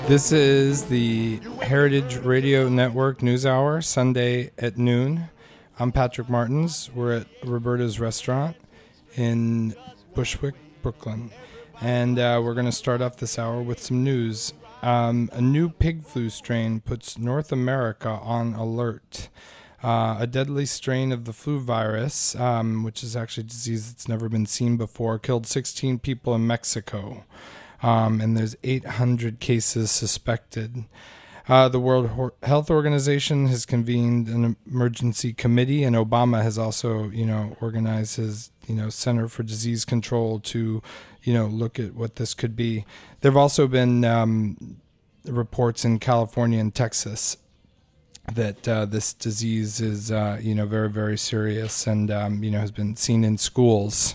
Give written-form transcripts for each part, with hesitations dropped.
This is the Heritage Radio Network News Hour, Sunday at noon. I'm Patrick Martins. We're at Roberta's Restaurant in Bushwick, Brooklyn. And we're going to start off this hour with some news. A new pig flu strain puts North America on alert. A deadly strain of the flu virus, which is actually a disease that's never been seen before, killed 16 people in Mexico. And there's 800 cases suspected. The World Health Organization has convened an emergency committee, and Obama has also, organized his, Center for Disease Control to, look at what this could be. There have also been reports in California and Texas that this disease is, very, very serious and, has been seen in schools.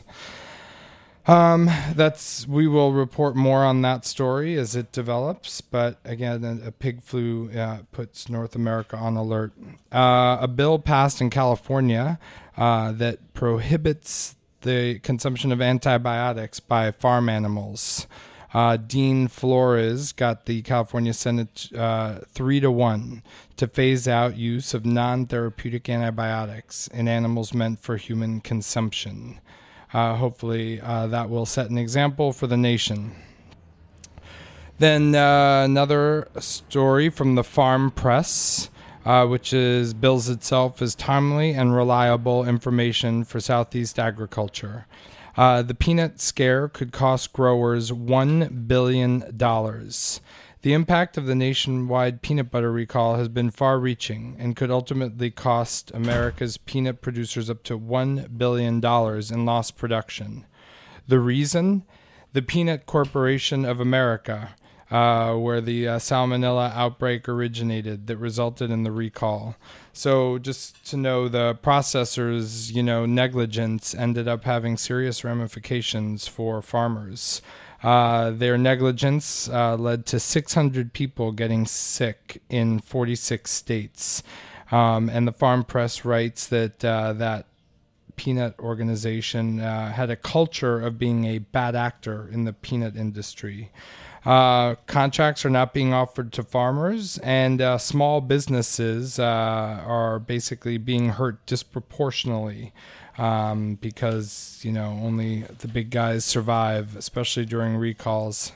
We will report more on that story as it develops, but again, a pig flu puts North America on alert. A bill passed in California that prohibits the consumption of antibiotics by farm animals. Dean Flores got the California Senate 3-1 to phase out use of non-therapeutic antibiotics in animals meant for human consumption. Hopefully that will set an example for the nation. Then another story from the Farm Press, which bills itself as timely and reliable information for Southeast agriculture. The peanut scare could cost growers $1 billion. The impact of the nationwide peanut butter recall has been far-reaching and could ultimately cost America's peanut producers up to $1 billion in lost production. The reason? The Peanut Corporation of America, where the salmonella outbreak originated that resulted in the recall. So just to know, the processors, negligence ended up having serious ramifications for farmers. Their negligence led to 600 people getting sick in 46 states. And the Farm Press writes that that peanut organization had a culture of being a bad actor in the peanut industry. Contracts are not being offered to farmers, and small businesses are basically being hurt disproportionately. Because, only the big guys survive, especially during recalls.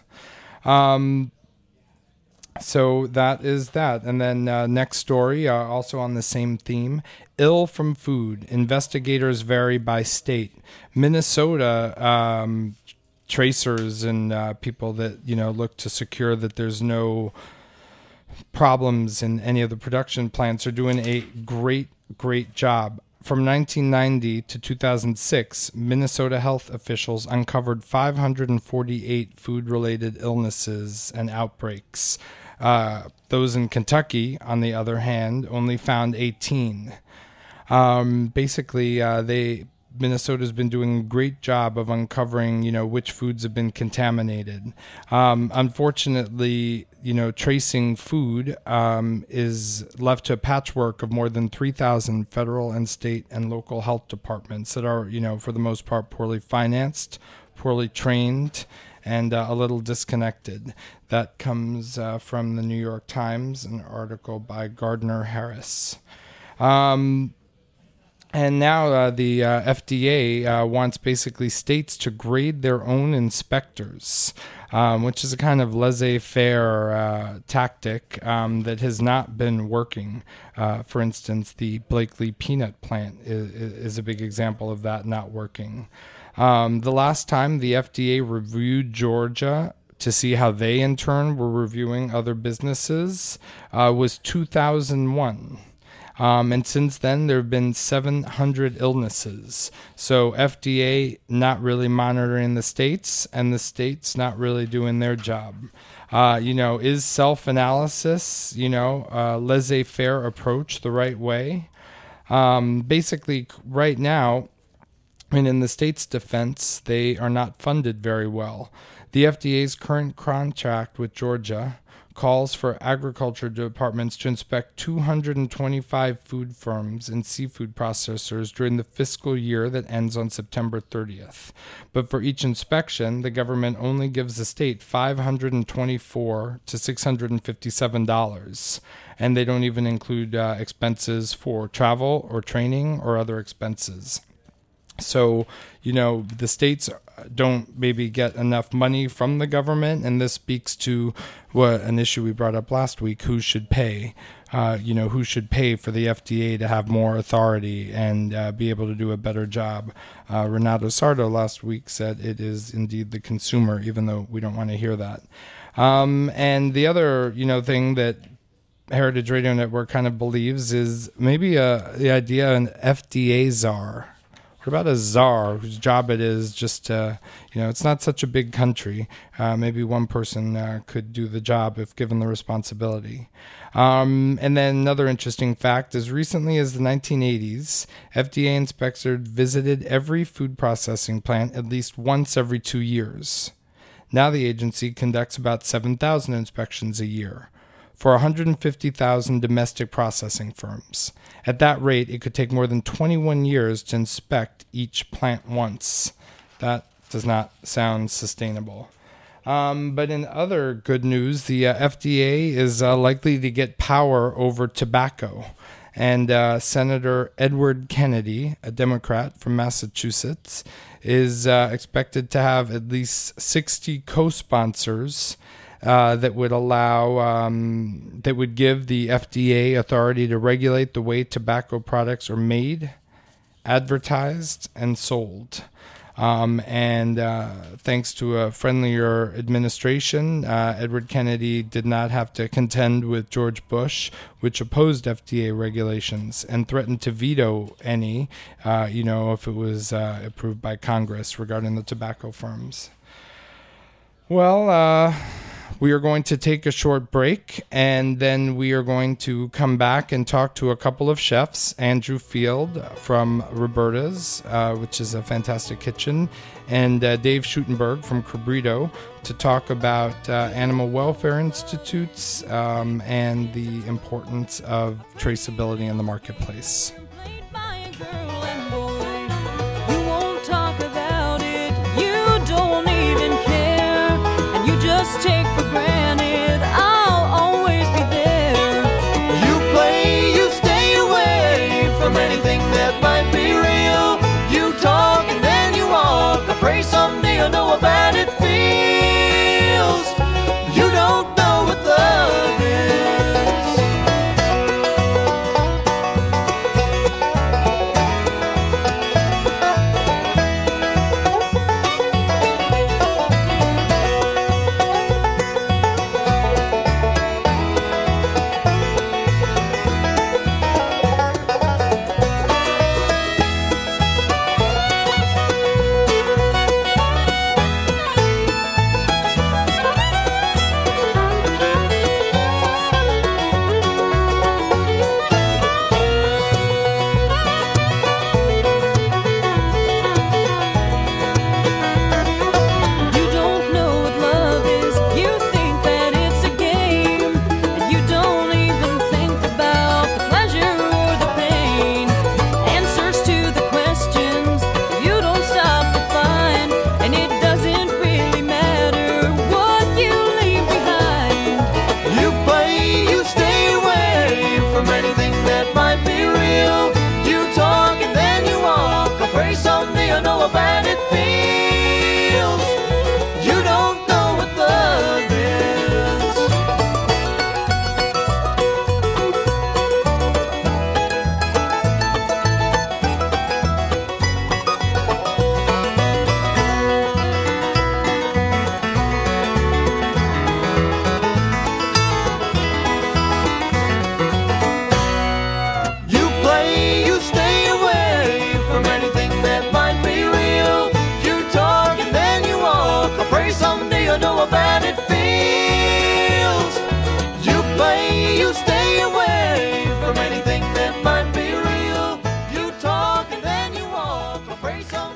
So that is that. And then next story, also on the same theme, ill from food. Investigators vary by state. Minnesota tracers and people that, look to secure that there's no problems in any of the production plants are doing a great job. From 1990 to 2006, Minnesota health officials uncovered 548 food-related illnesses and outbreaks. Those in Kentucky, on the other hand, only found 18. Minnesota's been doing a great job of uncovering, which foods have been contaminated. Unfortunately, tracing food is left to a patchwork of more than 3,000 federal and state and local health departments that are, for the most part, poorly financed, poorly trained, and a little disconnected. That comes from the New York Times, an article by Gardner Harris. And now the FDA wants basically states to grade their own inspectors, which is a kind of laissez-faire tactic that has not been working. For instance, the Blakely peanut plant is a big example of that not working. The last time the FDA reviewed Georgia to see how they in turn were reviewing other businesses was 2001. And since then, there have been 700 illnesses. So FDA not really monitoring the states, and the states not really doing their job. Is self-analysis, laissez-faire approach the right way? Basically, right now, in the state's defense, they are not funded very well. The FDA's current contract with Georgia calls for agriculture departments to inspect 225 food firms and seafood processors during the fiscal year that ends on September 30th. But for each inspection, the government only gives the state $524 to $657, and they don't even include expenses for travel or training or other expenses. So, the states don't maybe get enough money from the government, and this speaks to an issue we brought up last week: who should pay? Who should pay for the FDA to have more authority and be able to do a better job? Renato Sardo last week said it is indeed the consumer, even though we don't want to hear that. And the other, thing that Heritage Radio Network kind of believes is maybe the idea of an FDA czar. What about a czar whose job it is just to, it's not such a big country. Maybe one person could do the job if given the responsibility. And then another interesting fact, as recently as the 1980s, FDA inspectors visited every food processing plant at least once every 2 years. Now the agency conducts about 7,000 inspections a year for 150,000 domestic processing firms. At that rate, it could take more than 21 years to inspect each plant once. That does not sound sustainable. But in other good news, the FDA is likely to get power over tobacco. And Senator Edward Kennedy, a Democrat from Massachusetts, is expected to have at least 60 co-sponsors that would give the FDA authority to regulate the way tobacco products are made, advertised, and sold. Thanks to a friendlier administration, Edward Kennedy did not have to contend with George Bush, which opposed FDA regulations and threatened to veto any, if it was approved by Congress regarding the tobacco firms. Well, we are going to take a short break, and then we are going to come back and talk to a couple of chefs, Andrew Field from Roberta's, which is a fantastic kitchen, and Dave Schutenberg from Cabrito, to talk about animal welfare institutes and the importance of traceability in the marketplace. Just take for granted I'll always be there. You play, you stay away from anything that might be real. You talk and then you walk. I pray someday you'll know how bad it feels. You don't know what love is.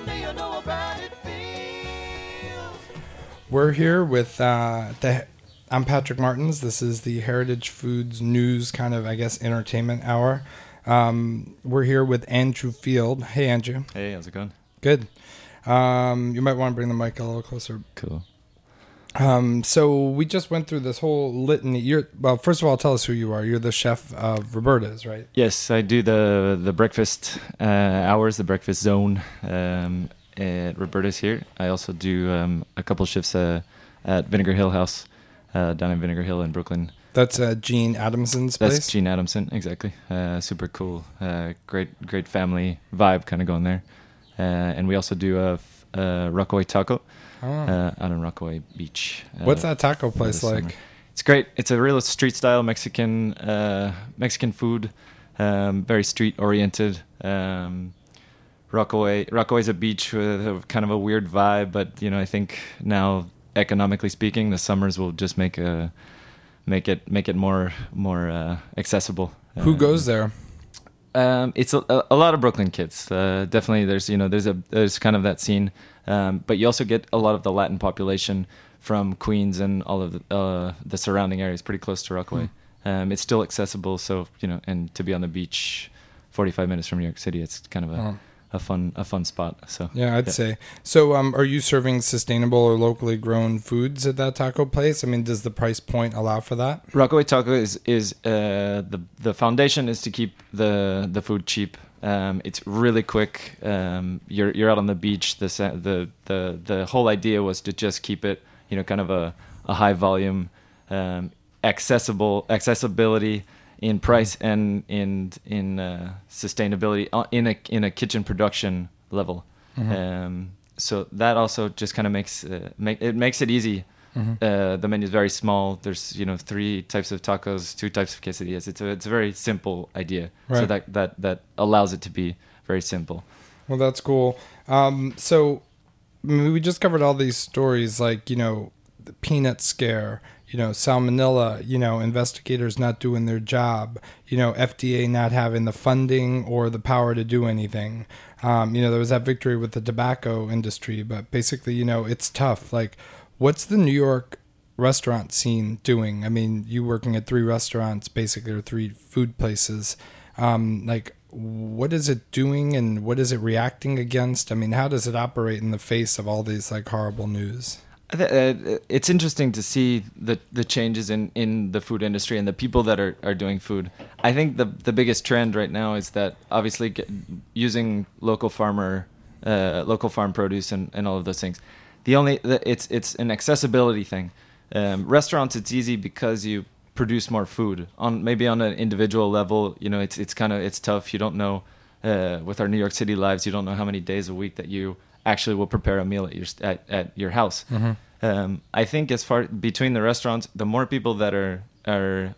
We're here with I'm Patrick Martins. This is the Heritage Foods News kind of, I guess, entertainment hour. We're here with Andrew Field. Hey, Andrew. Hey, how's it going? Good. You might want to bring the mic a little closer. Cool. So we just went through this whole litany. Well, first of all, tell us who you are. You're the chef of Roberta's, right? Yes, I do the breakfast hours, the breakfast zone at Roberta's here. I also do a couple shifts at Vinegar Hill House down in Vinegar Hill in Brooklyn. That's Gene Adamson's place? That's Gene Adamson, exactly. Super cool. Great family vibe kind of going there. And we also do a Rockaway taco out on Rockaway Beach. What's that taco place like? Summer. It's great. It's a real street style Mexican food, very street oriented. Rockaway's a beach with a kind of a weird vibe, but I think now economically speaking, the summers will just make it more accessible. Who goes there? It's a lot of Brooklyn kids. Definitely, there's kind of that scene, but you also get a lot of the Latin population from Queens and all of the surrounding areas, pretty close to Rockaway. It's still accessible, so and to be on the beach, 45 minutes from New York City, it's kind of a fun spot. So yeah, I'd say. So are you serving sustainable or locally grown foods at that taco place? I mean, does the price point allow for that? Rockaway Taco is the foundation is to keep the food cheap. It's really quick. You're out on the beach. The whole idea was to just keep it kind of a high volume, accessibility in price and in sustainability in a kitchen production level. So that also just kind of makes it easy. The menu is very small. There's 3 types of tacos, 2 types of quesadillas. It's a very simple idea. Right. So that allows it to be very simple. Well, that's cool. So we just covered all these stories like the peanut scare, salmonella, investigators not doing their job, FDA not having the funding or the power to do anything. There was that victory with the tobacco industry, but basically, it's tough. Like, what's the New York restaurant scene doing? I mean, you working at 3 restaurants, basically, or 3 food places. What is it doing and what is it reacting against? I mean, how does it operate in the face of all these horrible news? It's interesting to see the changes in the food industry and the people that are doing food. I think the biggest trend right now is that obviously using local farm produce and all of those things. It's an accessibility thing. Restaurants, it's easy because you produce more food maybe on an individual level. It's tough. You don't know with our New York City lives, you don't know how many days a week that you actually will prepare a meal at your house. I think as far between the restaurants, the more people that are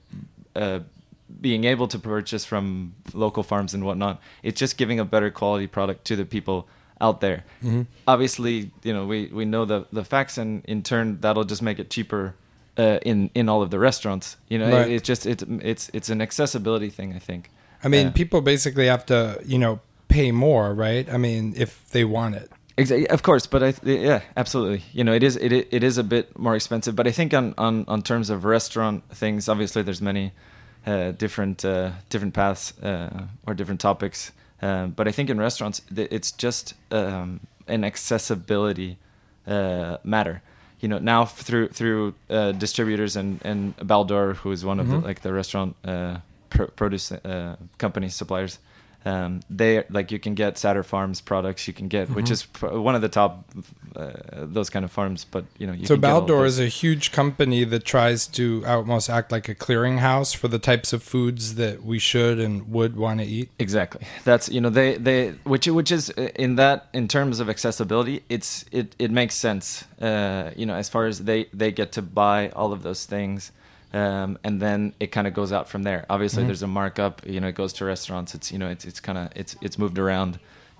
being able to purchase from local farms and whatnot, it's just giving a better quality product to the people out there. Obviously, we know the facts, and in turn that'll just make it cheaper in all of the restaurants. Right. It's an accessibility thing, I think. I mean, people basically have to pay more, right? I mean, if they want it. Exactly, of course, but absolutely. It is a bit more expensive, but I think on terms of restaurant things, obviously there's many different paths or different topics. But I think in restaurants, it's just an accessibility matter. Now through distributors and Baldor, who is one of the restaurant produce company suppliers. They you can get Satter Farms products. You can get which is one of the top those kind of farms. But so Baldor is a huge company that tries to almost act like a clearinghouse for the types of foods that we should and would want to eat. Exactly. That's which is in terms of accessibility, it makes sense. As far as they get to buy all of those things. And then it kind of goes out from there. Obviously, there's a markup. It goes to restaurants. It's moved around.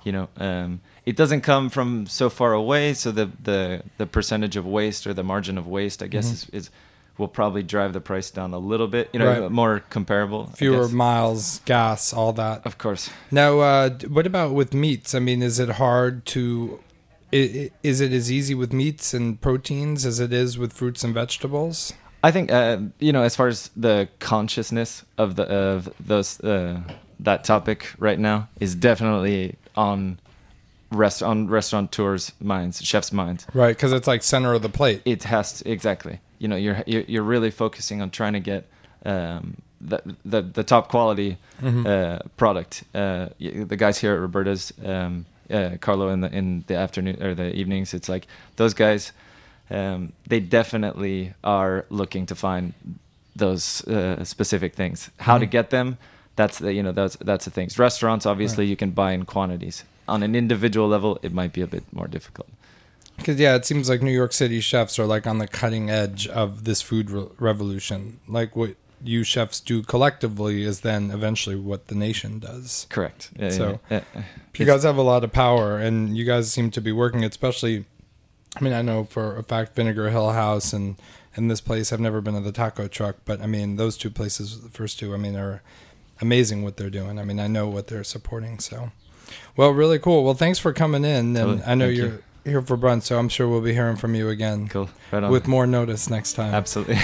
It doesn't come from so far away. So the percentage of waste or the margin of waste, I guess, is will probably drive the price down a little bit. Right. More comparable. Fewer miles, gas, all that. Of course. Now, what about with meats? I mean, is it hard to? Is it as easy with meats and proteins as it is with fruits and vegetables? I think as far as the consciousness of those that topic right now is definitely on restaurateurs' minds, chefs' minds. Right, because it's like center of the plate. It has to, exactly. You're really focusing on trying to get the top quality product. The guys here at Roberta's, Carlo in the afternoon or the evenings, it's like those guys. They definitely are looking to find those specific things. How to get them? That's the things. Restaurants, obviously, you can buy in quantities. On an individual level, it might be a bit more difficult. Because it seems like New York City chefs are like on the cutting edge of this food revolution. Like what you chefs do collectively is then eventually what the nation does. Correct. You guys have a lot of power, and you guys seem to be working, especially. I mean, I know for a fact Vinegar Hill House and this place, I've never been to the taco truck, but I mean, those two places, the first two, I mean, are amazing what they're doing. I mean, I know what they're supporting. So, well, really cool. Well, thanks for coming in. And I know you're here for brunch, so I'm sure we'll be hearing from you again. Cool. Right on. With more notice next time. Absolutely.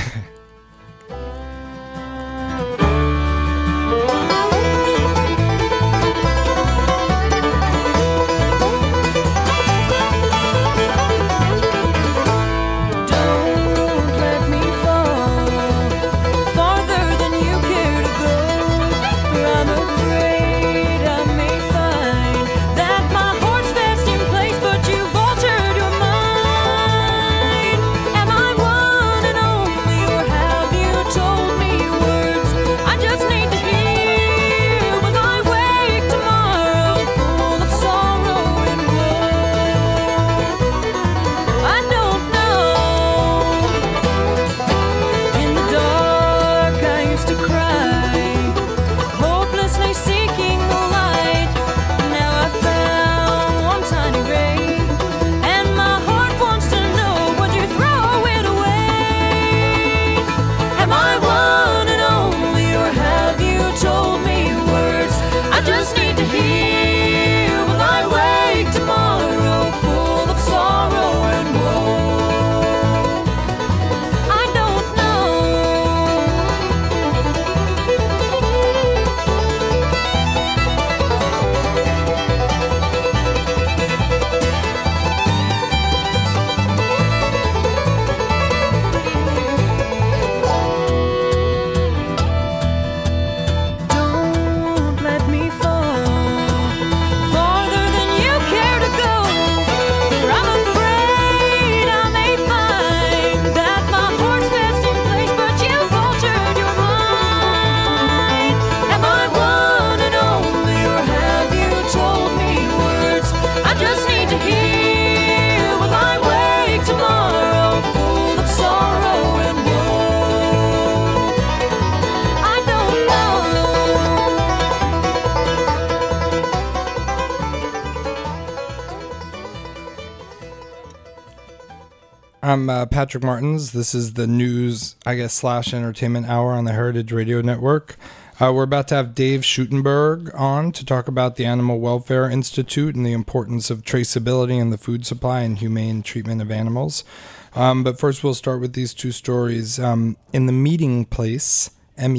I'm Patrick Martins. This is the news, / entertainment hour on the Heritage Radio Network. We're about to have Dave Schutenberg on to talk about the Animal Welfare Institute and the importance of traceability in the food supply and humane treatment of animals. But first, we'll start with these two stories. In the Meeting Place,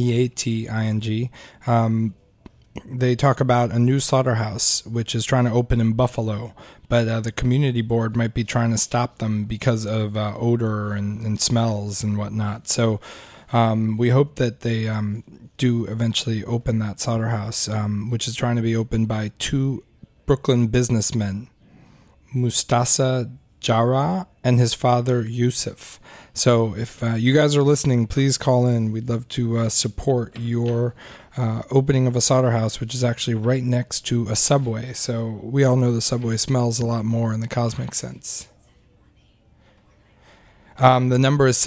MEATING, they talk about a new slaughterhouse, which is trying to open in Buffalo, but the community board might be trying to stop them because of odor and smells and whatnot. So we hope that they do eventually open that slaughterhouse, which is trying to be opened by two Brooklyn businessmen, Mustasa Jarrah and his father Yusuf. So if you guys are listening, please call in. We'd love to support your opening of a slaughterhouse, which is actually right next to a Subway. So we all know the Subway smells a lot more in the cosmic sense. The number is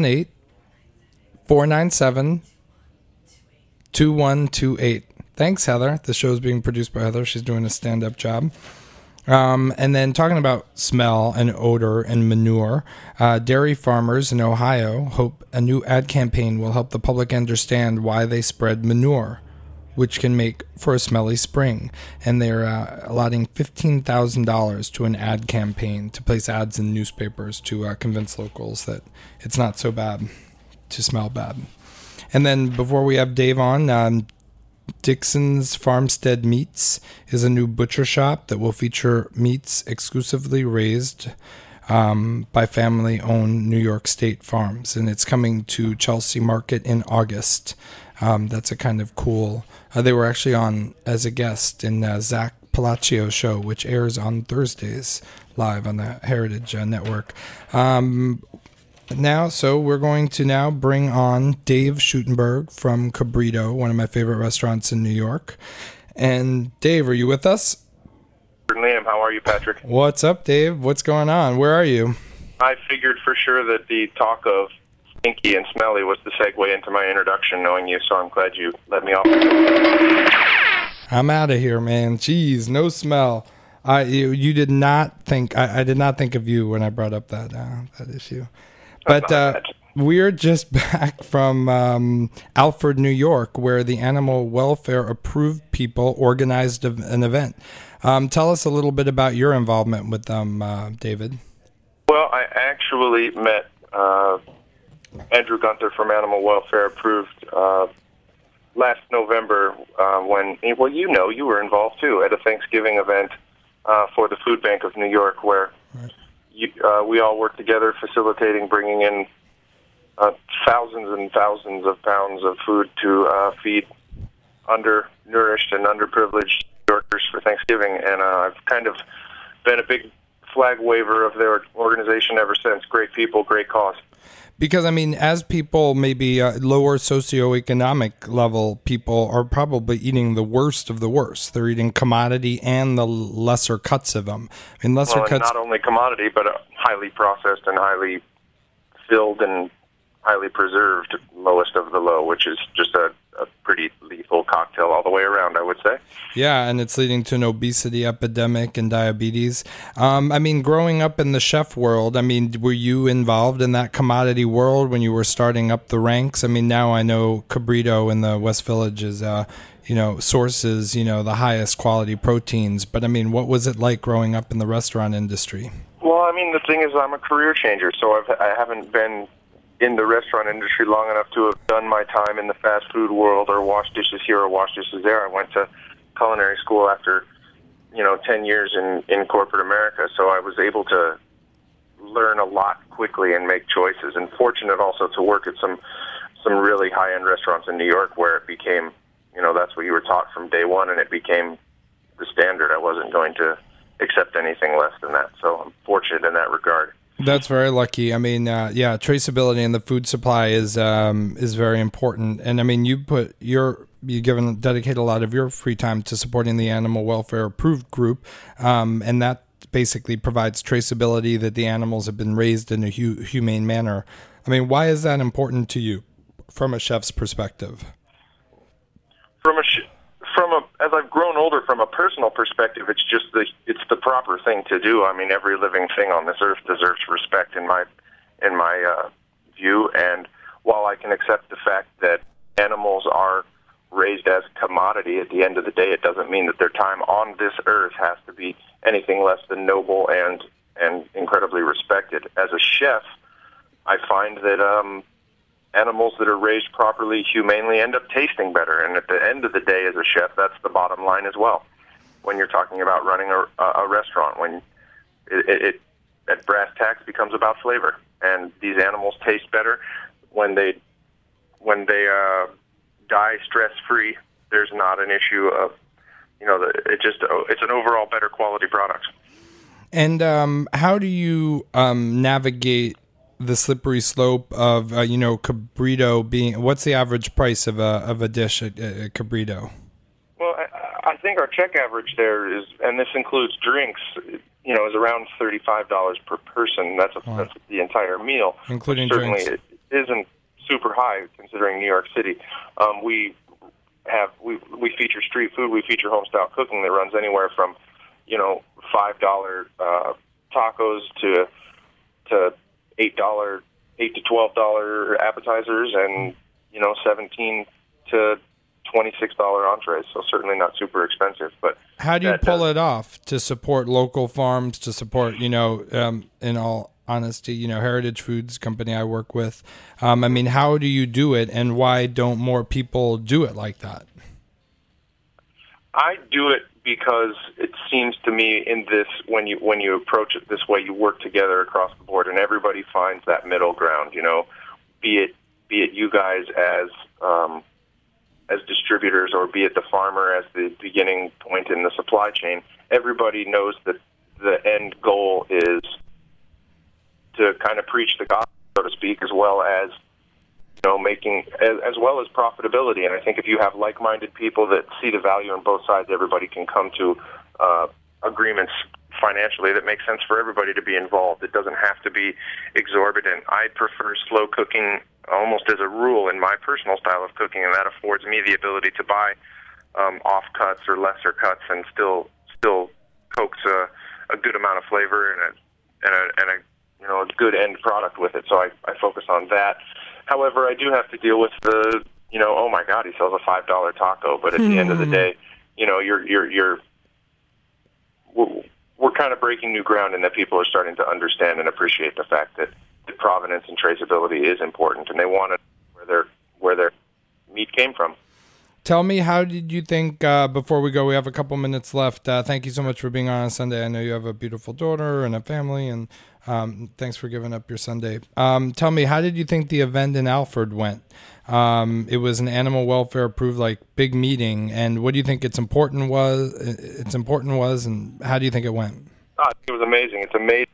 718-497-2128. Thanks, Heather. The show is being produced by Heather. She's doing a stand-up job. And then talking about smell and odor and manure, dairy farmers in Ohio hope a new ad campaign will help the public understand why they spread manure, which can make for a smelly spring. And they're allotting $15,000 to an ad campaign to place ads in newspapers to convince locals that it's not so bad. to smell bad. And then before we have Dave on, Dixon's Farmstead Meats is a new butcher shop that will feature meats exclusively raised by family-owned New York State farms, and it's coming to Chelsea Market in August. That's a kind of cool. They were actually on as a guest in Zach Palaccio's show, which airs on Thursdays live on the Heritage Network. So we're going to now bring on Dave Schutenberg from Cabrito, one of my favorite restaurants in New York. And Dave, are you with us? Certainly am. How are you, Patrick? What's up, Dave? What's going on? Where are you? I figured for sure that the talk of stinky and smelly was the segue into my introduction, knowing you, so I'm glad you let me off. I'm out of here, man. Jeez, no smell. You did not think I did not think of you when I brought up that issue. But we're just back from Alfred, New York, where the animal welfare approved people organized an event. Tell us a little bit about your involvement with them, David. Well, I actually met Andrew Gunther from Animal Welfare Approved last November when, well, you were involved too at a Thanksgiving event for the Food Bank of New York, where we all worked together facilitating bringing in thousands and thousands of pounds of food to feed undernourished and underprivileged New Yorkers for Thanksgiving. And I've kind of been a big flag waver of their organization ever since. Great people, great cause. Because, I mean, as people, maybe lower socioeconomic level people are probably eating the worst of the worst. They're eating commodity and the lesser cuts of them. I mean, lesser cuts. Not only commodity, but highly processed and highly filled and highly preserved, lowest of the low, which is just a pretty lethal cocktail all the way around, I would say. Yeah, and it's leading to an obesity epidemic and diabetes. I mean, growing up in the chef world, I mean, were you involved in that commodity world when you were starting up the ranks? I mean, now I know Cabrito in the West Village is, sources, the highest quality proteins. But, I mean, what was it like growing up in the restaurant industry? Well, I mean, the thing is I'm a career changer, so I haven't been in the restaurant industry long enough to have done my time in the fast food world or wash dishes here or wash dishes there. I went to culinary school after, 10 years in corporate America, so I was able to learn a lot quickly and make choices, and fortunate also to work at some really high-end restaurants in New York where it became, that's what you were taught from day one, and it became the standard. I wasn't going to accept anything less than that, so I'm fortunate in that regard. That's very lucky. I mean, traceability in the food supply is very important. And I mean, you dedicate a lot of your free time to supporting the Animal Welfare Approved group, and that basically provides traceability that the animals have been raised in a humane manner. I mean, why is that important to you from a chef's perspective? As I've grown older, from a personal perspective, it's the proper thing to do. I mean, every living thing on this earth deserves respect in my view. And while I can accept the fact that animals are raised as commodity, at the end of the day, it doesn't mean that their time on this earth has to be anything less than noble and incredibly respected. As a chef, I find that animals that are raised properly, humanely, end up tasting better. And at the end of the day, as a chef, that's the bottom line as well. When you're talking about running a restaurant, when it at brass tacks becomes about flavor, and these animals taste better when they die stress-free. There's not an issue of, it's an overall better quality product. And how do you navigate the slippery slope of Cabrito being? What's the average price of a dish at Cabrito? Well, I think our check average there is, and this includes drinks, is around $35 per person. That's the entire meal, including certainly drinks. It isn't super high considering New York City. We feature street food. We feature home-style cooking that runs anywhere from $5 tacos to $8 to $12 appetizers, and $17 to $26 entrees, so certainly not super expensive. But how do you pull it off to support local farms, to support, in all honesty, Heritage Foods company I work with? I mean, how do you do it, and why don't more people do it like that? I do it because it seems to me in this, when you approach it this way, you work together across the board, and everybody finds that middle ground. Be it you guys as distributors, or be it the farmer as the beginning point in the supply chain. Everybody knows that the end goal is to kind of preach the gospel, so to speak, as well as making, as well as profitability. And I think if you have like-minded people that see the value on both sides, everybody can come to agreements financially that make sense for everybody to be involved. It doesn't have to be exorbitant. I prefer slow cooking almost as a rule in my personal style of cooking, and that affords me the ability to buy off-cuts or lesser cuts and still coax a good amount of flavor and a good end product with it. So I focus on that. However, I do have to deal with the, oh my God, he sells a $5 taco. But at the end of the day, we're kind of breaking new ground in that people are starting to understand and appreciate the fact that provenance and traceability is important, and they want to know where their meat came from. Tell me, how did you think, before we go, we have a couple minutes left. Thank you so much for being on Sunday. I know you have a beautiful daughter and a family, and thanks for giving up your Sunday. Tell me, how did you think the event in Alfred went? It was an animal welfare approved, big meeting, and what do you think its important was, and how do you think it went? It was amazing. It's amazing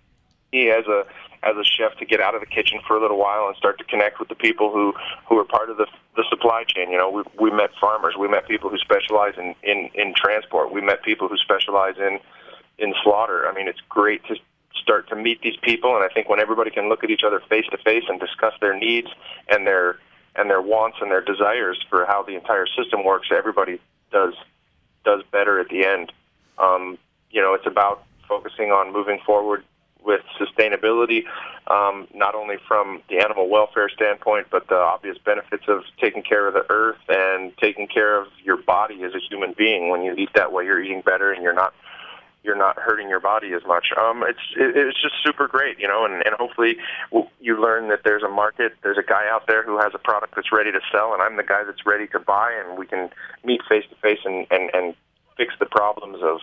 as a chef to get out of the kitchen for a little while and start to connect with the people who are part of the supply chain. We met farmers, we met people who specialize in transport, we met people who specialize in slaughter. I mean, it's great to start to meet these people, and I think when everybody can look at each other face to face and discuss their needs and their wants and their desires for how the entire system works, everybody does better at the end. It's about focusing on moving forward with sustainability, not only from the animal welfare standpoint, but the obvious benefits of taking care of the earth and taking care of your body as a human being. When you eat that way, you're eating better, and you're not hurting your body as much. It's just super great, and hopefully you learn that there's a market, there's a guy out there who has a product that's ready to sell, and I'm the guy that's ready to buy, and we can meet face to face and fix the problems of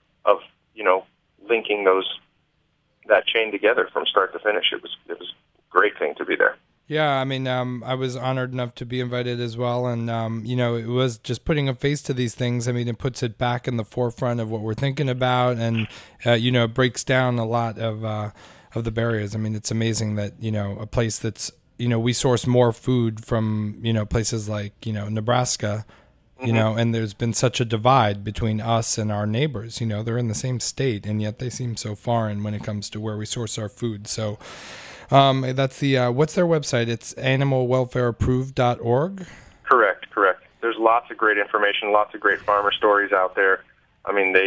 linking that chain together from start to finish. It was a great thing to be there. Yeah, I mean, I was honored enough to be invited as well, and it was just putting a face to these things. I mean, it puts it back in the forefront of what we're thinking about, and it breaks down a lot of the barriers. I mean, it's amazing that a place that's we source more food from places like Nebraska. And there's been such a divide between us and our neighbors. They're in the same state, and yet they seem so foreign when it comes to where we source our food. So that's what's their website? It's animalwelfareapproved.org? Correct. There's lots of great information, lots of great farmer stories out there. I mean,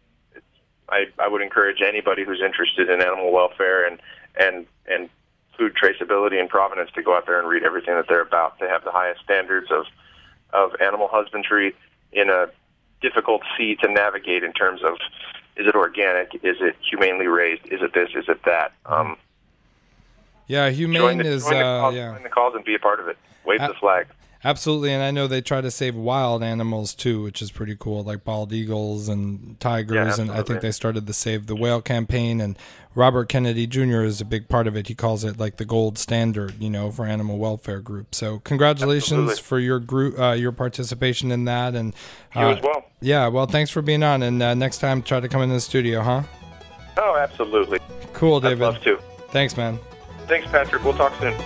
I would encourage anybody who's interested in animal welfare and food traceability and provenance to go out there and read everything that they're about. They have the highest standards of animal husbandry in a difficult sea to navigate in terms of, is it organic, is it humanely raised, is it this, is it that? Humane join the cause and be a part of it. Wave the flag. Absolutely, and I know they try to save wild animals too, which is pretty cool, like bald eagles and tigers, and I think they started the Save the Whale campaign, and Robert Kennedy Jr. is a big part of it. He calls it like the gold standard, for animal welfare groups. So congratulations for your group, your participation in that, and you as well. Yeah, well, thanks for being on, and next time try to come in the studio, huh? Oh, absolutely. Cool, David. I'd love to. Thanks, man. Thanks, Patrick. We'll talk soon.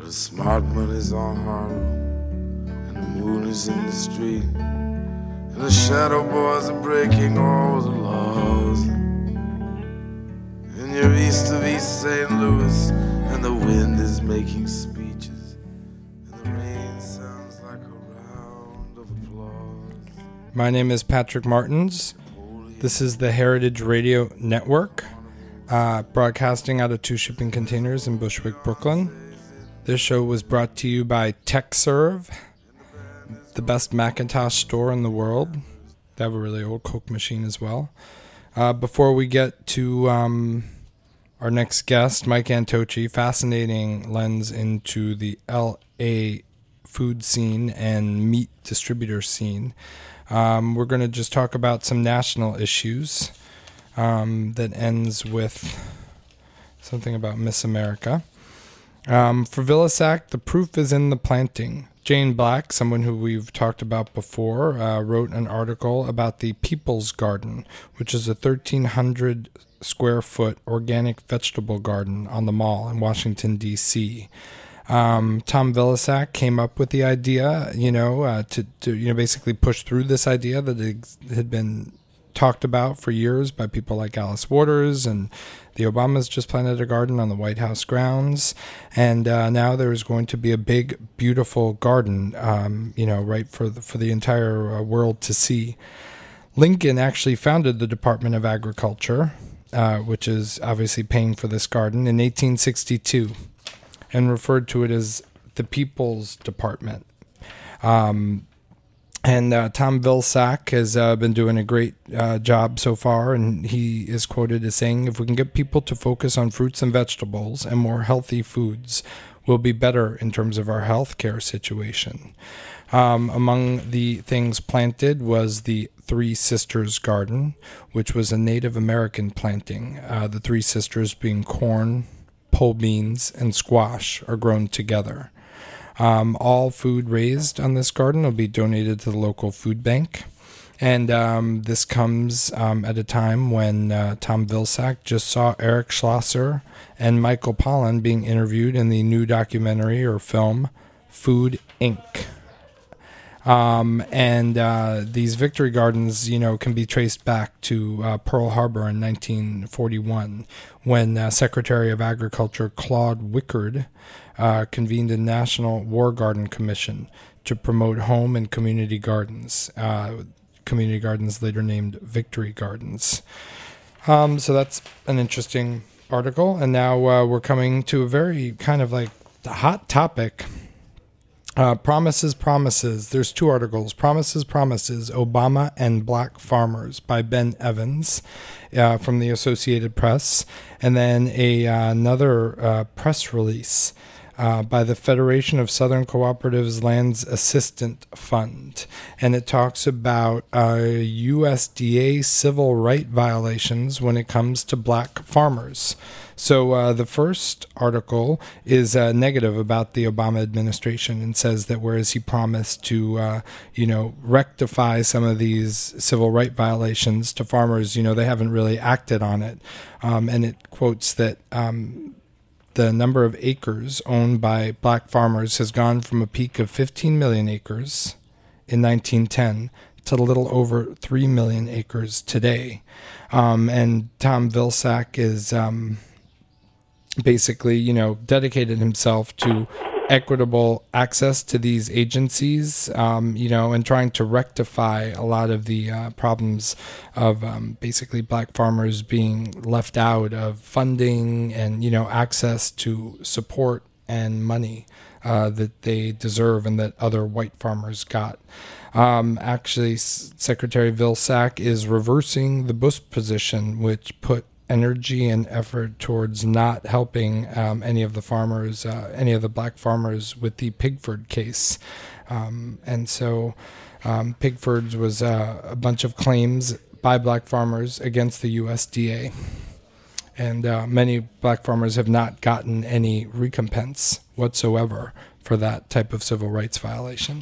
the smart money's on Harlem, and the moon is in the street, and the shadow boys are breaking all the laws. And you're east of East St. Louis, and the wind is making speeches, and the rain sounds like a round of applause. My name is Patrick Martins. This is the Heritage Radio Network, broadcasting out of 2 shipping containers in Bushwick, Brooklyn. This show was brought to you by TechServe, the best Macintosh store in the world. They have a really old Coke machine as well. Before we get to our next guest, Mike Antocci, fascinating lens into the LA food scene and meat distributor scene. We're going to just talk about some national issues that ends with something about Miss America. For Vilsack, the proof is in the planting. Jane Black, someone who we've talked about before, wrote an article about the People's Garden, which is a 1,300 square foot organic vegetable garden on the Mall in Washington, D.C. Tom Vilsack came up with the idea, to basically push through this idea that had been talked about for years by people like Alice Waters, and the Obamas just planted a garden on the White House grounds, and now there is going to be a big, beautiful garden, right for the entire world to see. Lincoln actually founded the Department of Agriculture, which is obviously paying for this garden, in 1862, and referred to it as the People's Department. And Tom Vilsack has been doing a great job so far, and he is quoted as saying, "If we can get people to focus on fruits and vegetables and more healthy foods, we'll be better in terms of our health care situation." Among the things planted was the Three Sisters Garden, which was a Native American planting. The Three Sisters being corn, pole beans, and squash are grown together. All food raised on this garden will be donated to the local food bank. And this comes at a time when Tom Vilsack just saw Eric Schlosser and Michael Pollan being interviewed in the new documentary or film Food Inc. These victory gardens, can be traced back to Pearl Harbor in 1941, when Secretary of Agriculture Claude Wickard convened a National War Garden Commission to promote home and community gardens. Community gardens later named Victory Gardens. So that's an interesting article. And now we're coming to a very kind of like hot topic. Promises. There's 2 articles. Promises, Obama and Black Farmers by Ben Evans from the Associated Press. And then another press release by the Federation of Southern Cooperatives Lands Assistance Fund. And it talks about USDA civil right violations when it comes to black farmers. So the first article is negative about the Obama administration and says that whereas he promised to, rectify some of these civil right violations to farmers, they haven't really acted on it. And it quotes that the number of acres owned by black farmers has gone from a peak of 15 million acres in 1910 to a little over 3 million acres today. And Tom Vilsack is basically, dedicated himself to equitable access to these agencies, and trying to rectify a lot of the problems of basically black farmers being left out of funding and, access to support and money that they deserve and that other white farmers got. Actually, Secretary Vilsack is reversing the Bush position, which put energy and effort towards not helping any of the farmers, any of the black farmers with the Pigford case. And so Pigford's was a bunch of claims by black farmers against the USDA. And many black farmers have not gotten any recompense whatsoever for that type of civil rights violation.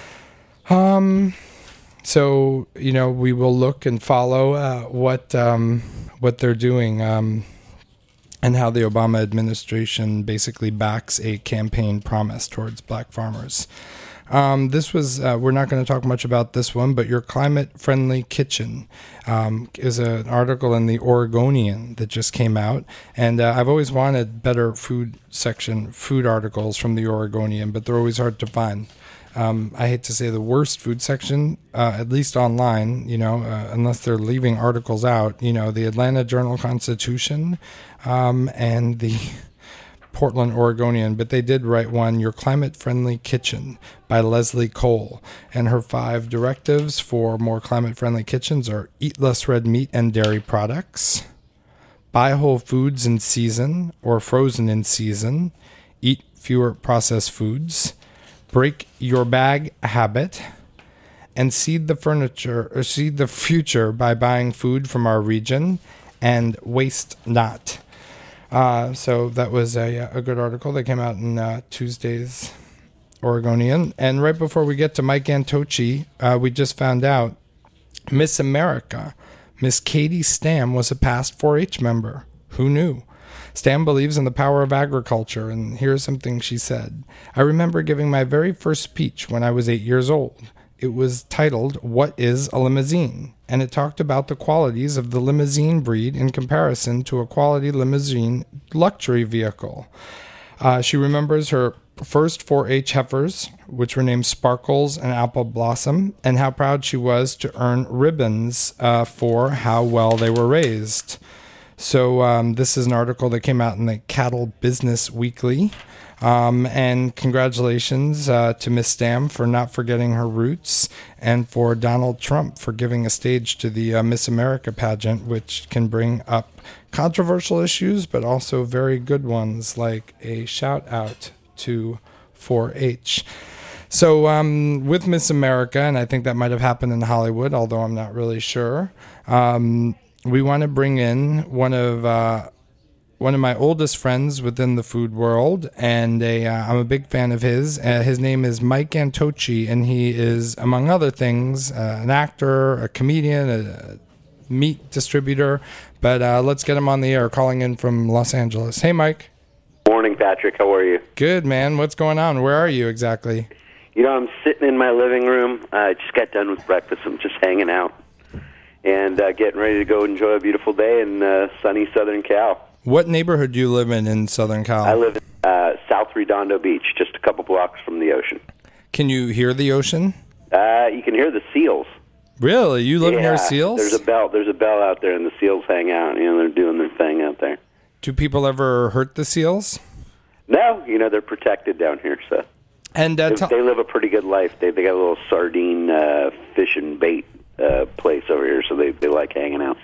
So, we will look and follow what they're doing. and how the Obama administration basically backs a campaign promise towards black farmers. This was, we're not going to talk much about this one, but Your Climate-Friendly Kitchen is an article in the Oregonian that just came out. And I've always wanted better food articles from the Oregonian, but they're always hard to find. I hate to say the worst food section, at least online, unless they're leaving articles out, the Atlanta Journal-Constitution and the Portland Oregonian, but they did write one, Your Climate-Friendly Kitchen by Leslie Cole. And her 5 directives for more climate-friendly kitchens are eat less red meat and dairy products, buy whole foods in season or frozen in season, eat fewer processed foods, break your bag habit, and seed the future by buying food from our region, and waste not. So that was a good article that came out in Tuesday's Oregonian. And right before we get to Mike Antocci, we just found out Miss America, Miss Katie Stam, was a past 4-H member. Who knew? Stam believes in the power of agriculture, and here's something she said. I remember giving my very first speech when I was 8 years old. It was titled, What is a Limousine? And it talked about the qualities of the limousine breed in comparison to a quality limousine luxury vehicle. She remembers her first 4-H heifers, which were named Sparkles and Apple Blossom, and how proud she was to earn ribbons for how well they were raised. So this is an article that came out in the Cattle Business Weekly. And congratulations to Miss Stam for not forgetting her roots, and for Donald Trump for giving a stage to the Miss America pageant, which can bring up controversial issues, but also very good ones, like a shout out to 4-H. So with Miss America, and I think that might have happened in Hollywood, although I'm not really sure, we want to bring in one of my oldest friends within the food world, and I'm a big fan of his. His name is Mike Antocci, and he is, among other things, an actor, a comedian, a meat distributor. But let's get him on the air, calling in from Los Angeles. Hey, Mike. Morning, Patrick. How are you? Good, man. What's going on? Where are you exactly? I'm sitting in my living room. I just got done with breakfast. I'm just hanging out and getting ready to go enjoy a beautiful day in sunny Southern Cal. What neighborhood do you live in Southern Cal? I live in South Redondo Beach, just a couple blocks from the ocean. Can you hear the ocean? You can hear the seals. Really? You live near seals? There's a bell out there, and the seals hang out. They're doing their thing out there. Do people ever hurt the seals? No, they're protected down here, so. And they live a pretty good life. They got a little sardine fish and bait place over here, so they like hanging out.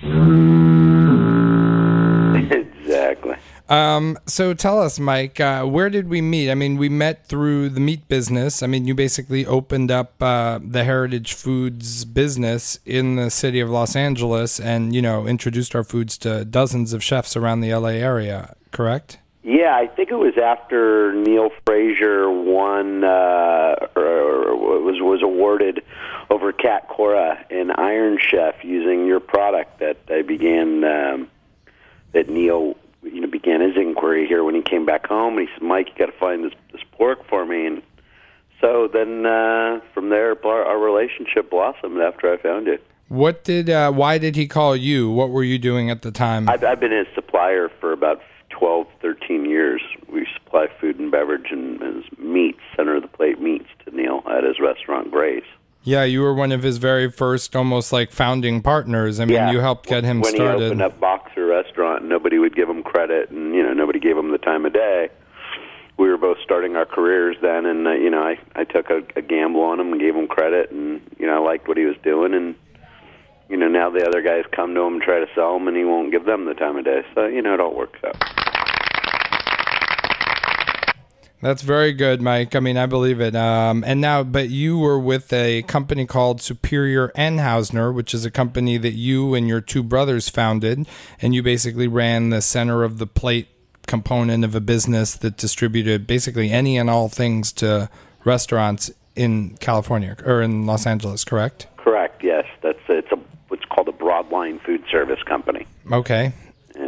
Exactly. So tell us, Mike, where did we meet? I mean, we met through the meat business. I mean, you basically opened up the Heritage Foods business in the city of Los Angeles and, introduced our foods to dozens of chefs around the LA area, correct? Yeah, I think it was after Neil Fraser won or was awarded over Cat Cora in Iron Chef using your product that I began that Neil began his inquiry here when he came back home, and he said, Mike, you got to find this pork for me. And so then from there our relationship blossomed after I found it. Why did he call you? What were you doing at the time? I've been his supplier for about 12, 13 years. We supply food and beverage and meats, center of the plate meats to Neil at his restaurant Grace. Yeah, you were one of his very first, almost like founding partners. I mean, you helped get him started. When he opened up Boxer Restaurant, nobody would give him credit, and nobody gave him the time of day. We were both starting our careers then, and I took a gamble on him and gave him credit, and I liked what he was doing, and now the other guys come to him and try to sell him, and he won't give them the time of day. So it all works out. That's very good, Mike. I mean, I believe it. But you were with a company called Superior Anheuser, which is a company that you and your two brothers founded, and you basically ran the center of the plate component of a business that distributed basically any and all things to restaurants in California or in Los Angeles, correct? Correct. Yes, it's what's called a broadline food service company. Okay. And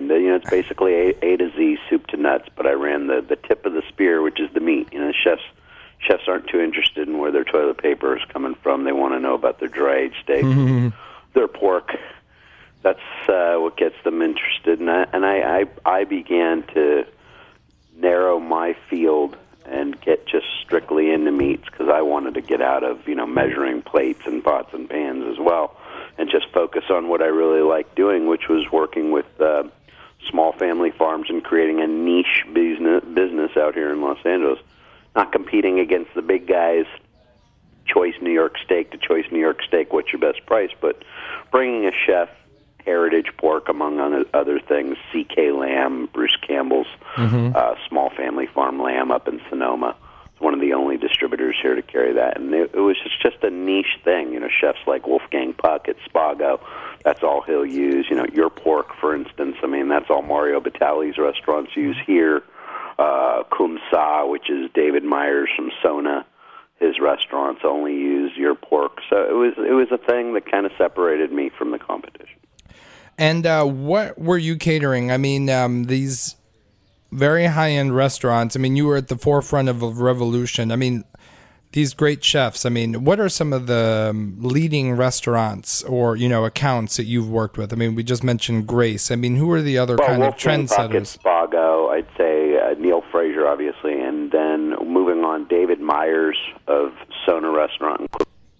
and it's basically A to Z, soup to nuts. But I ran the tip of the spear, which is the meat. Chefs aren't too interested in where their toilet paper is coming from. They want to know about their dry-aged steak, their pork. That's what gets them interested. And I began to narrow my field and get just strictly into meats because I wanted to get out of measuring plates and pots and pans as well, and just focus on what I really liked doing, which was working with small family farms and creating a niche business out here in Los Angeles. Not competing against the big guys, Choice New York Steak to Choice New York Steak, what's your best price, but bringing a chef, Heritage Pork, among other things, CK Lamb, Bruce Campbell's small family farm lamb up in Sonoma. It's one of the only distributors here to carry that, and it was just a niche thing. Chefs like Wolfgang Puck at Spago, that's all he'll use. Your Pork, for instance, that's all Mario Batali's restaurants use here. Kum Sa, which is David Myers from Sona, his restaurants only use Your Pork. So it was a thing that kind of separated me from the competition. And what were you catering? These very high-end restaurants, you were at the forefront of a revolution. These great chefs, what are some of the leading restaurants or, accounts that you've worked with? We just mentioned Grace. Who are the other kind of trendsetters? Spago, I'd say Neil Fraser, obviously, and then moving on, David Myers of Sona Restaurant.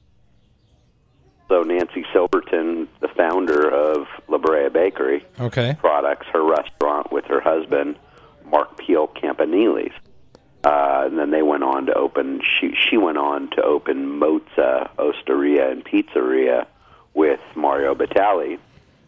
So Nancy Silverton, the founder of La Brea Bakery Products, her restaurant with her husband, Mark Peel Campanile. And then they went on to open, she went on to open Mozza Osteria and Pizzeria with Mario Batali.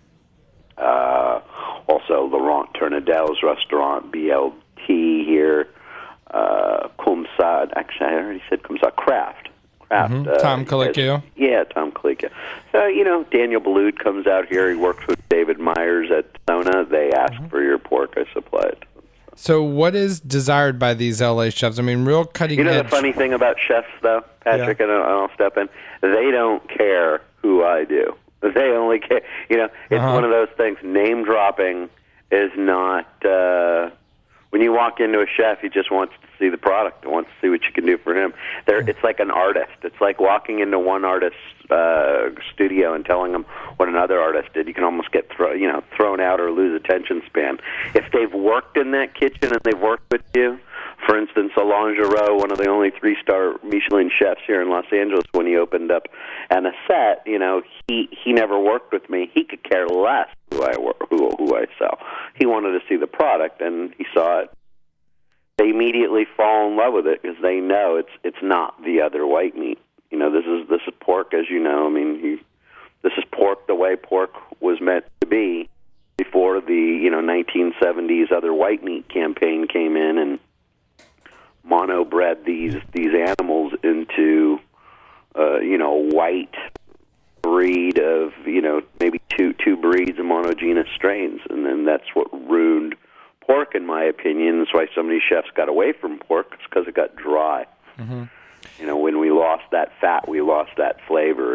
Also Laurent Tournedel's restaurant, BLT here. Kum Sa, actually I already said Kum Sa, Kraft. Tom Colicchio. Tom Colicchio. So, Daniel Ballud comes out here. He works with David Myers at Sona. They ask for Your Pork. I supply it. So what is desired by these LA chefs? Real cutting edge. The funny thing about chefs, though, Patrick, and I'll step in, they don't care who I do. They only care, it's one of those things. Name dropping is not, when you walk into a chef, he just wants to see the product, wants to see what you can do for him. It's like an artist. It's like walking into one artist's studio and telling them what another artist did. You can almost get thrown out or lose attention span. If they've worked in that kitchen and they've worked with you, for instance, Alain Giraud, one of the only 3-star Michelin chefs here in Los Angeles, when he opened up Anisette, he never worked with me. He could care less who I sell. He wanted to see the product, and he saw it. They immediately fall in love with it because they know it's not the other white meat. This is pork, as you know. This is pork the way pork was meant to be before the 1970s other white meat campaign came in and monobred these animals into a white breed of maybe two breeds of monogenous strains, and then that's what ruined pork, in my opinion. That's why so many chefs got away from pork. It's because it got dry. When we lost that fat, we lost that flavor,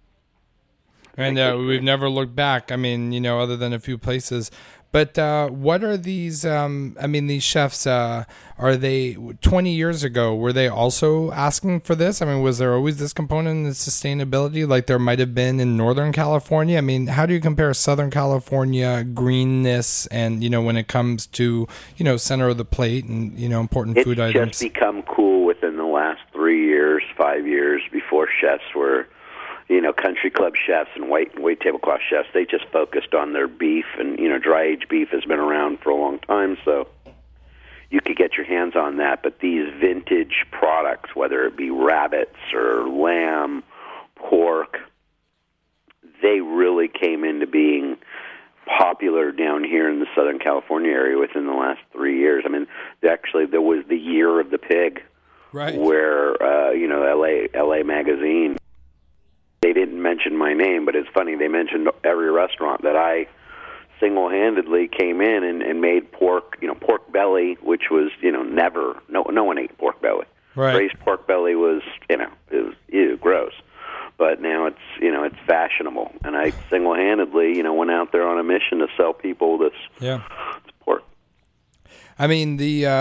and we've never looked back. Other than a few places. But what are these? These chefs. Are they 20 years ago? Were they also asking for this? Was there always this component in sustainability, like there might have been in Northern California? How do you compare Southern California greenness and when it comes to center of the plate and important food items? It's just become cool within the last 3 years, 5 years. Before chefs were country club chefs and wait tablecloth chefs, they just focused on their beef, and dry aged beef has been around for a long time, so you could get your hands on that. But these vintage products, whether it be rabbits or lamb, pork, they really came into being popular down here in the Southern California area within the last 3 years. Actually, there was the Year of the Pig, right, where LA Magazine, they didn't mention my name, but it's funny, they mentioned every restaurant that I single-handedly came in and made pork, pork belly, which was, never, no one ate pork belly. Right. Braised pork belly was, it was gross. But now it's, it's fashionable. And I single-handedly, went out there on a mission to sell people this pork. I mean,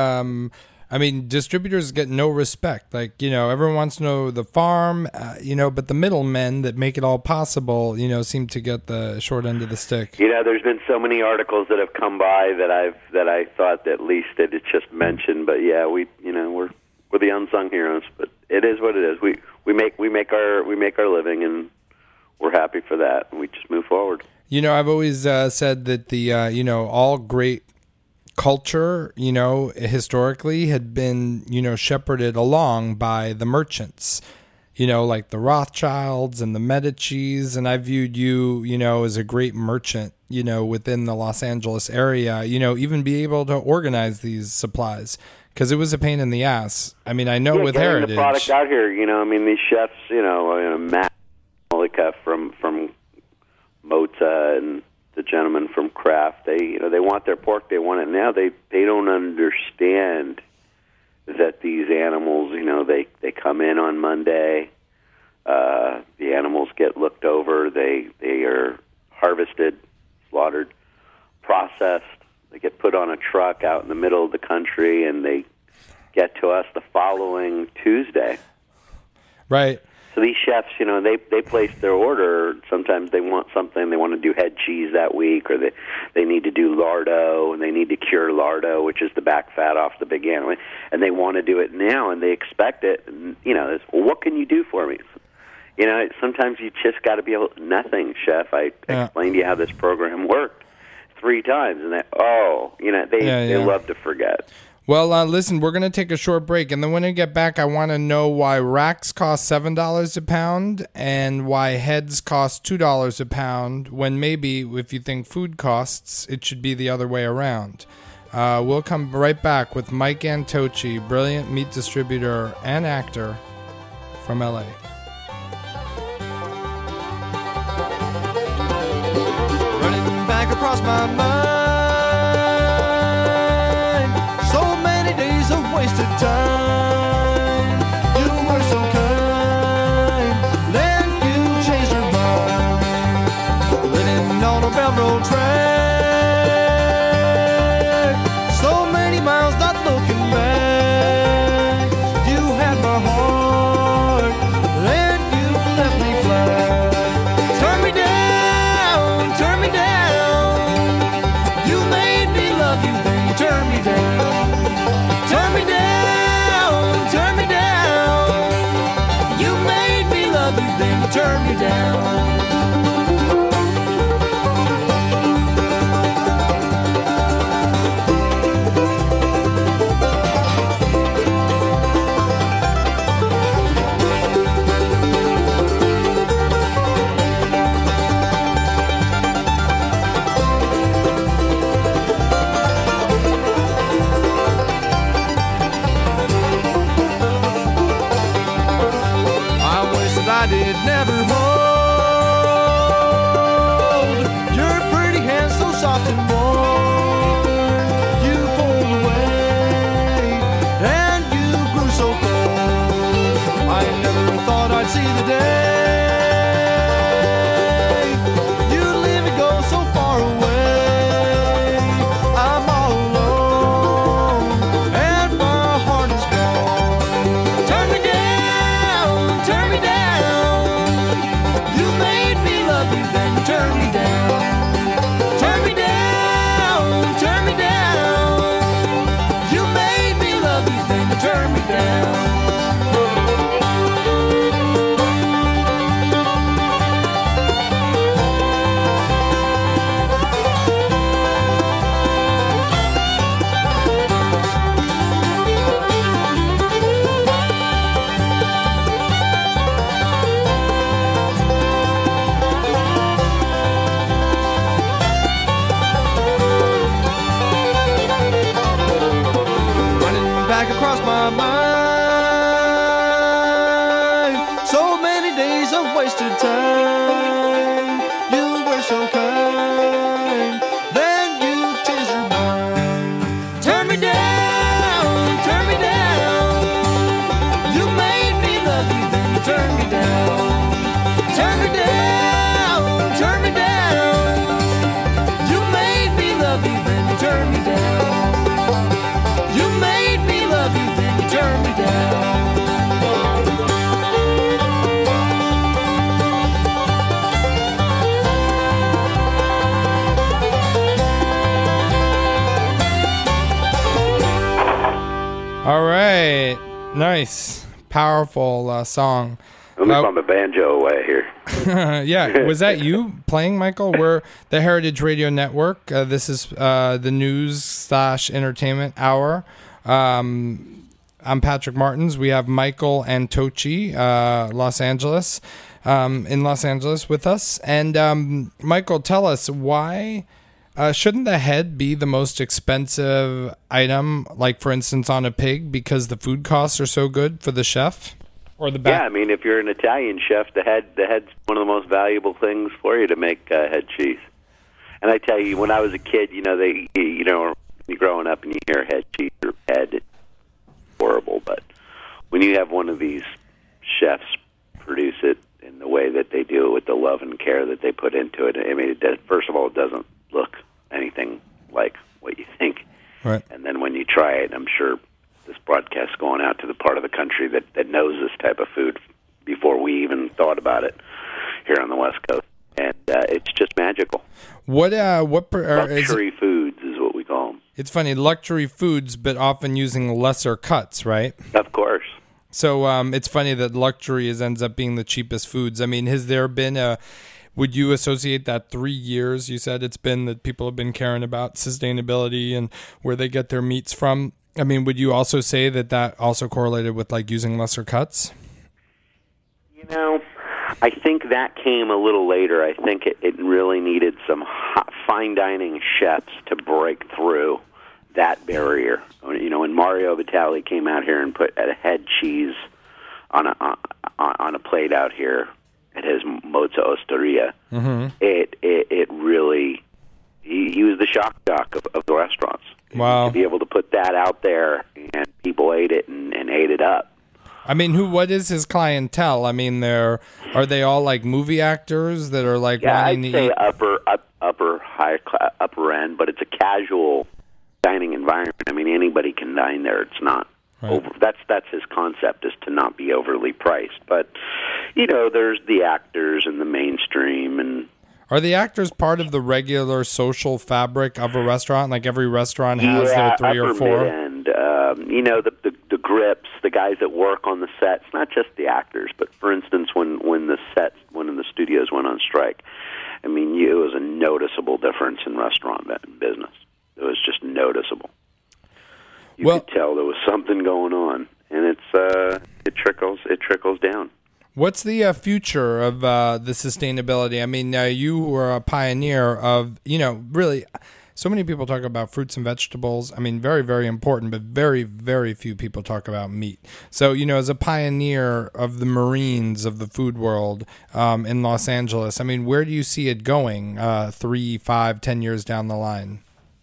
distributors get no respect. Like, everyone wants to know the farm, but the middlemen that make it all possible, seem to get the short end of the stick. There's been so many articles that have come by that I thought that at least that it's just mentioned. But yeah, we're the unsung heroes. But it is what it is. We make our living, and we're happy for that. And we just move forward. I've always said that the all great culture, historically had been, shepherded along by the merchants, like the Rothschilds and the Medicis. And I viewed you, as a great merchant, within the Los Angeles area, even be able to organize these supplies, because it was a pain in the ass. I mean, I know with getting Heritage. the product out here, these chefs, Matt Malika from Mota and the gentleman from Kraft, they want their pork, they want it now. They don't understand that these animals, they come in on Monday, the animals get looked over, they are harvested, slaughtered, processed, they get put on a truck out in the middle of the country, and they get to us the following Tuesday. Right. So these chefs, they place their order. Sometimes they want something. They want to do head cheese that week, or they need to do lardo, and they need to cure lardo, which is the back fat off the big animal. And they want to do it now, and they expect it. And, it's, well, what can you do for me? Sometimes you just got to be able, nothing, chef. I explained to you how this program worked 3 times, and they love to forget. Well, listen, we're going to take a short break, and then when I get back, I want to know why racks cost $7 a pound and why heads cost $2 a pound, when maybe, if you think food costs, it should be the other way around. We'll come right back with Mike Antocci, brilliant meat distributor and actor from L.A. Running back across my mind, wasted time. You were so kind, then you changed your mind. Living on a railroad track, so many miles not looking back. You had my heart, then you left me flat. Turn me down, turn me down. You made me love you, then you turned me down. Turn me down, turn me down. You made me love you, then you turned me down. I did never hold your pretty hands so soft and warm. You pulled away and you grew so cold. I never thought I'd see the day you'd leave and go so far away. I'm all alone and my heart is gone. Turn me down, turn me down. Turn me down, turn me down, turn me down. You made me love you, then you turned me down. Across my mind, so many days of wasted time. You were so kind, then you changed your mind. Turn me down, turn me down. You made me love you, then you turned me down. Turn me down, All right. Nice. Powerful song. Let me bump a banjo away here. Yeah. Was that you playing, Michael? We're the Heritage Radio Network. This is the news/entertainment hour. I'm Patrick Martins. We have Michael Antoci, Los Angeles, in Los Angeles with us. And Michael, tell us why shouldn't the head be the most expensive item, like for instance on a pig, because the food costs are so good for the chef or the back? Yeah, I mean, if you're an Italian chef, the head's one of the most valuable things for you to make head cheese. And I tell you, when I was a kid, you're growing up and you hear head cheese or head, it's horrible. But when you have one of these chefs produce it in the way that they do it, with the love and care that they put into it, I mean, first of all, it doesn't look anything like what you think. Right. And then when you try it, I'm sure this broadcast going out to the part of the country that knows this type of food before we even thought about it here on the West Coast. And it's just magical. Luxury foods is what we call them. It's funny, luxury foods, but often using lesser cuts, right? Of course. So it's funny that luxury ends up being the cheapest foods. I mean, has there been would you associate that 3 years you said it's been that people have been caring about sustainability and where they get their meats from? I mean, would you also say that also correlated with like using lesser cuts? I think that came a little later. I think it really needed some fine dining chefs to break through that barrier. When Mario Batali came out here and put a head cheese on a plate out here at his Mozza Osteria, it really he was the shock jock of the restaurants. Wow! To be able to put that out there and people ate it and ate it up. I mean, what is his clientele? I mean, are they all like movie actors that are like wanting I'd to say eat? upper end, but it's a casual dining environment. I mean, anybody can dine there. It's not over. That's his concept, is to not be overly priced. But there's the actors and the mainstream. And are the actors part of the regular social fabric of a restaurant? Like every restaurant has their 3 or 4. Mid-end. The grips, the guys that work on the sets, not just the actors, but for instance, when the studios went on strike, I mean, it was a noticeable difference in restaurant business. It was just noticeable. You could tell there was something going on, and it trickles down. What's the future of the sustainability? I mean, you were a pioneer of, really. So many people talk about fruits and vegetables. I mean, very, very important, but very, very few people talk about meat. So, as a pioneer of the Marines of the food world in Los Angeles, I mean, where do you see it going 3, 5, 10 years down the line?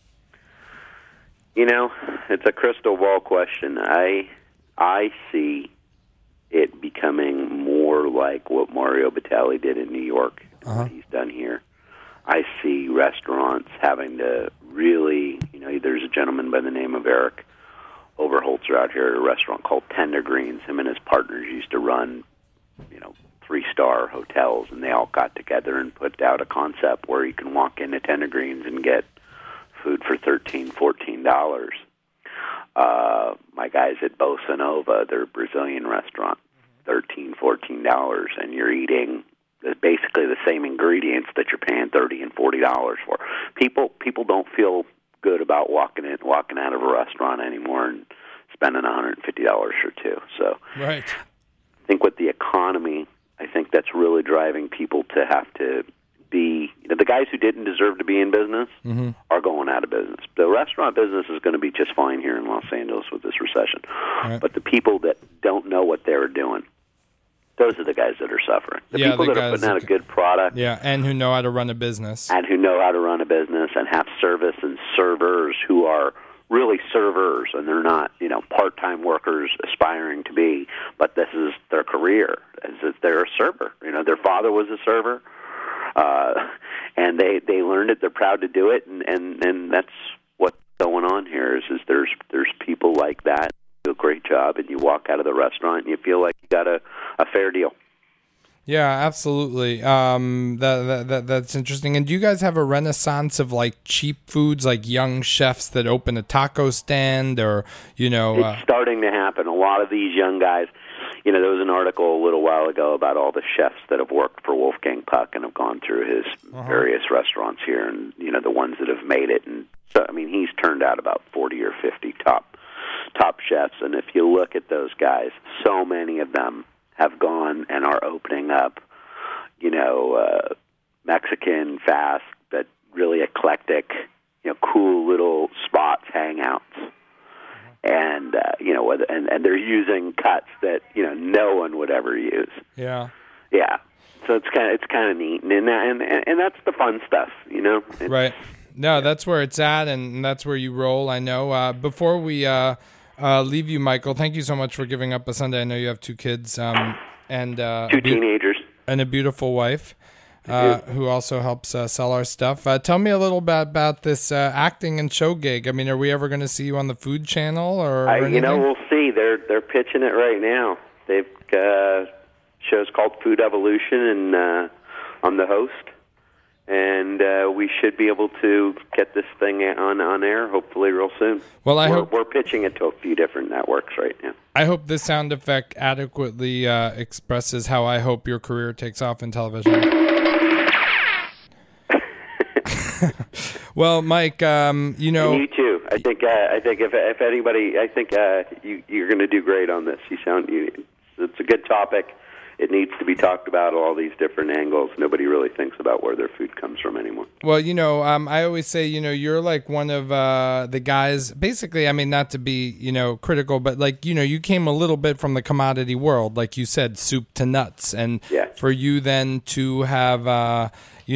It's a crystal ball question. I see it becoming more like what Mario Batali did in New York, what he's done here. I see restaurants having to really, there's a gentleman by the name of Eric Overholtzer out here at a restaurant called Tender Greens. Him and his partners used to run, 3-star hotels, and they all got together and put out a concept where you can walk into Tender Greens and get food for $13, $14. My guys at Bossa Nova, their Brazilian restaurant, $13, $14, and you're eating basically the same ingredients that you're paying $30 and $40 for. People don't feel good about walking out of a restaurant anymore and spending $150 or two. So, right. I think with the economy, I think that's really driving people to have to be. The guys who didn't deserve to be in business are going out of business. The restaurant business is going to be just fine here in Los Angeles with this recession, but the people that don't know what they're doing, those are the guys that are suffering. The people that are putting out a good product. Yeah, and who know how to run a business. And who know how to run a business and have service and servers who are really servers, and they're not, part-time workers aspiring to be, but this is their career. They're a server. Their father was a server, and they learned it. They're proud to do it, and that's what's going on here is there's people like that who do a great job, and you walk out of the restaurant and you feel like you got a fair deal. Yeah, absolutely. That's interesting. And do you guys have a renaissance of like cheap foods, like young chefs that open a taco stand, or It's starting to happen. A lot of these young guys. There was an article a little while ago about all the chefs that have worked for Wolfgang Puck and have gone through his various restaurants here, and the ones that have made it. And so, he's turned out about 40 or 50 top chefs. And if you look at those guys, so many of them have gone and are opening up, Mexican fast, but really eclectic, cool little spots, hangouts. And and they're using cuts that no one would ever use. Yeah. So it's kind of neat, and that's the fun stuff, Right. No, that's where it's at, and that's where you roll. I know. Before we leave you, Michael, thank you so much for giving up a Sunday. I know you have 2 kids, and 2 teenagers and a beautiful wife. Who also helps sell our stuff. Tell me a little bit about this acting and show gig. Are we ever going to see you on the Food Channel or anything? We'll see. They're pitching it right now. They've shows called Food Evolution, and I'm the host. And we should be able to get this thing on air hopefully real soon. Well, we're pitching it to a few different networks right now. I hope this sound effect adequately expresses how I hope your career takes off in television. Well, Mike, Me too. I think if anybody, you're going to do great on this. It's a good topic. It needs to be talked about all these different angles. Nobody really thinks about where their food comes from anymore. Well, I always say, you're like one of the guys, basically, not to be, critical, but like, you came a little bit from the commodity world, like you said, soup to nuts. And for you then to have,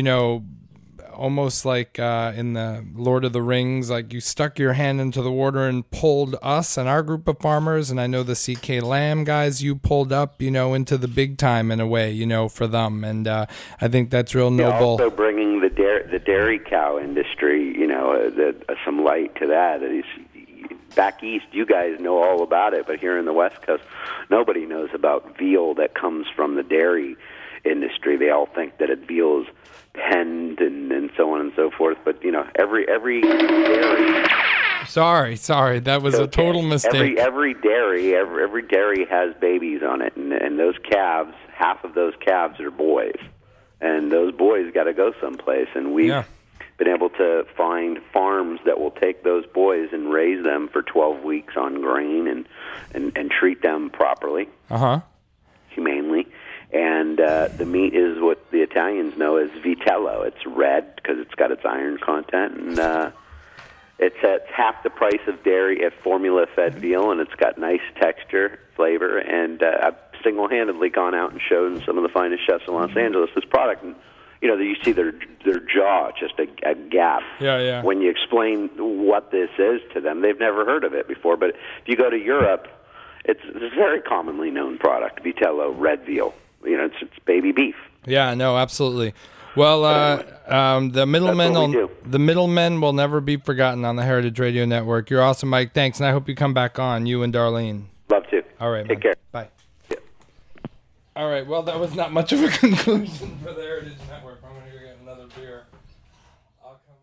almost like in the Lord of the Rings, like you stuck your hand into the water and pulled us and our group of farmers, and I know the CK Lamb guys you pulled up, into the big time in a way, for them, and I think that's real noble. Also bringing the dairy cow industry, some light to that. Back east, you guys know all about it, but here in the West Coast, nobody knows about veal that comes from the dairy industry. They all think that veal is penned and so on and so forth, but every dairy. Sorry, that was a total mistake. Every dairy has babies on it, and those calves, half of those calves are boys, and those boys got to go someplace, and we've been able to find farms that will take those boys and raise them for 12 weeks on grain and treat them properly, humanely. And the meat is what the Italians know as vitello. It's red because it's got its iron content, and it's at half the price of dairy at formula-fed veal, and it's got nice texture, flavor, and I've single-handedly gone out and shown some of the finest chefs in Los Angeles this product, and you see their jaw just a gap. Yeah. When you explain what this is to them, they've never heard of it before. But if you go to Europe, it's a very commonly known product, vitello, red veal. It's baby beef. Yeah, no, absolutely. Well, the middlemen will never be forgotten on the Heritage Radio Network. You're awesome, Mike. Thanks, and I hope you come back on, you and Darlene. Love to. All right, Take care. Bye. Yeah. All right, well, that was not much of a conclusion for the Heritage Network. I'm going to go get another beer. I'll come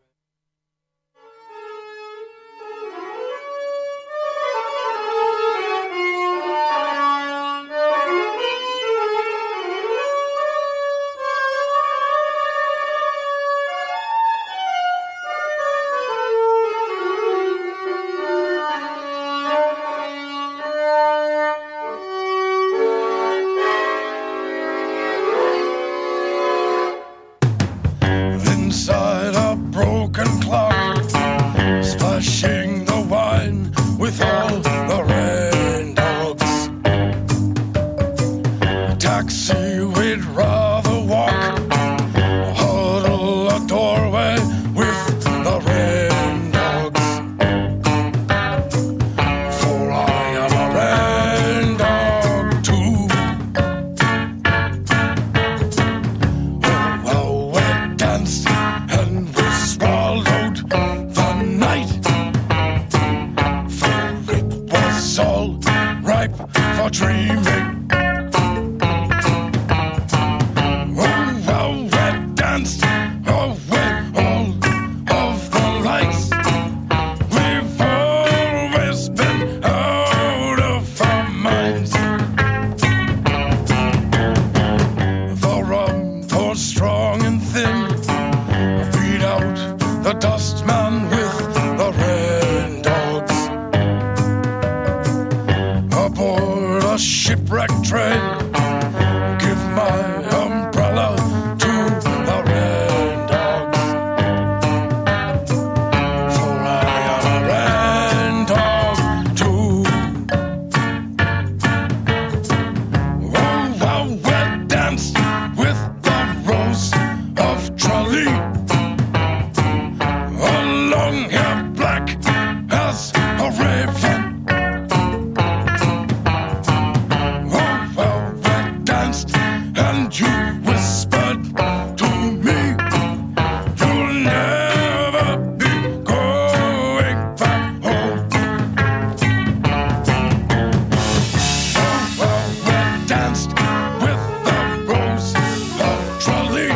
Inside a broken clock, splashing the wine with all the rain dogs. A taxi, we'd rather walk, huddle a doorway with the rain dogs. For I am a rain dog too. Oh, we danced and we swallowed the night, for it was all ripe for dreaming. shipwreck train. Give my umbrella to the red dogs, for I am a red dog too. Oh, how we danced with the rose of Tralee, a long hair black as a raven. Oh, how we danced, and you whispered to me, you'll never be going back home. Oh, how we danced with the rose of Tralee,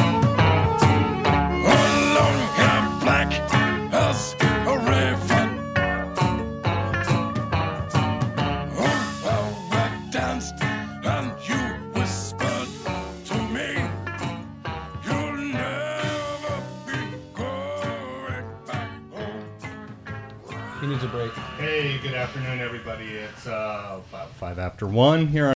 a long hair black as a raven. Oh, how we danced, and you whispered to me, you'll never be going back home. He needs a break. Hey, good afternoon, everybody. It's about 5 after 1 here